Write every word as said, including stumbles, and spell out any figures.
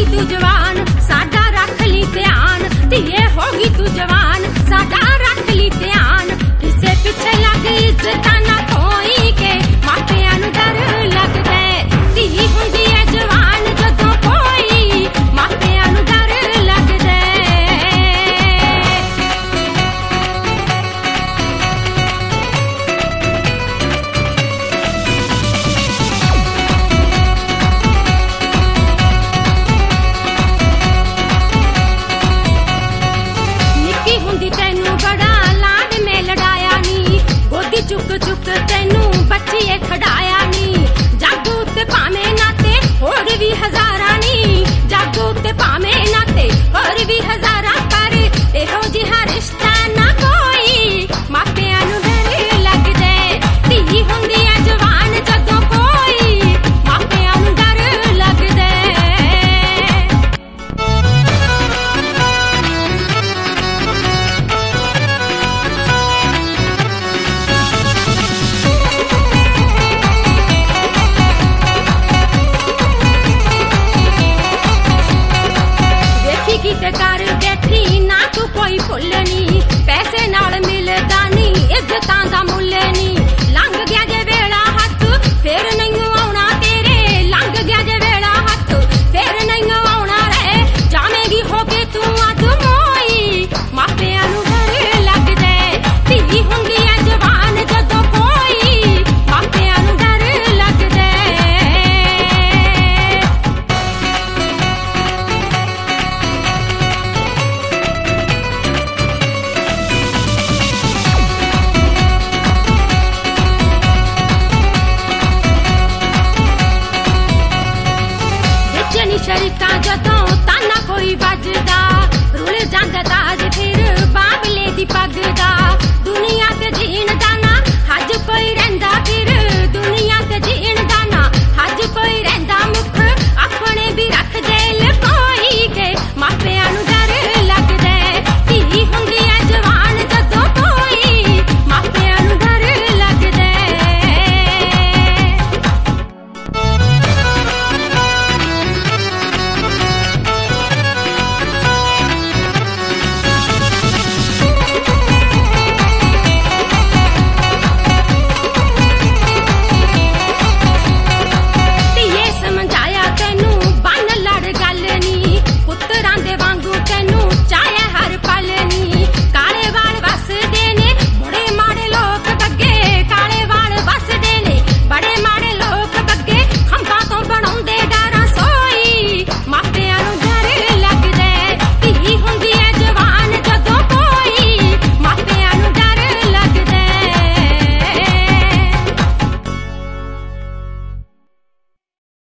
तू जवान साडा रख ली ध्यान, धीए होगी तू जवान साडा रख ली ध्यान। किसे पिछे लग इज्जत ना खोई के मापियां नू डर लगदा है। धी हुंदी है जवान जदों कोई मापियां नू डर लगदा है। निक्की हुंदी तैनू बड़ा लाड में लड़ाया नी, गोदी चुक चुक तैनू बच्चीए खड़ाया नी। जागू ते भावें नाते होर भी हजारां नी, जागू ते भावें नाते होर भी हजारां पर इहो जिहा रिश्ता ना कोई मापियां नू डर लगदा है। धी हुंदी है जवान जदों कोई मापियां नू डर लगदा है। ਵੇਖੀ ਕਿਤੇ ਕਰ ਬੈਠੀ ਨਾ ਤੂੰ ਕੋਈ ਭੁੱਲ ਨੀ, ਪੈਸੇ ਨਾਲ ਮਿਲਦਾ ਨੀ ਇੱਜ਼ਤਾਂ ਦਾ ਮੁੱਲ ਨੀ। ਲੰਘ ਗਿਆ ਜੇ ਵੇਲਾ ਹੱਥ ਫੇਰ ਨਹੀਂ ਆਉਣਾ ਤੇਰੇ, ਲੰਘ ਗਿਆ ਜੇ ਵੇਲਾ ਹੱਥ ਫੇਰ ਨਹੀਂ ਆਉਣਾ ਰਹਿ। ਜਾਵੇਂਗੀ ਹੋ ਕੇ ਤੂੰ ਅਧਮੋਈ ਮਾਪਿਆਂ ਨੂੰ ਡਰ ਲੱਗਦਾ ਹੈ। ਧੀ ਹੁੰਦੀ ਹੈ ਜਵਾਨ ਜਦੋਂ ਕੋਈ ਮਾਪਿਆਂ ਨੂੰ ਡਰ ਲੱਗਦਾ ਹੈ। ਵਿੱਚ ਨੀ ਸ਼ਰੀਕਾਂ ਜਦੋਂ ਤਾਨਾ ਕੋਈ ਵੱਜਦਾ, ਰੁਲ ਜਾਂਦਾ ਤਾਜ ਫਿਰ ਬਾਬਲੇ ਦੀ ਪੱਗ ਦਾ। ਦੁਨੀਆ ਤੇ ਜੀਣ ਦਾ ਨਾ ਹੱਜ ਕੋਈ ਰਹਿੰਦਾ ਫਿਰ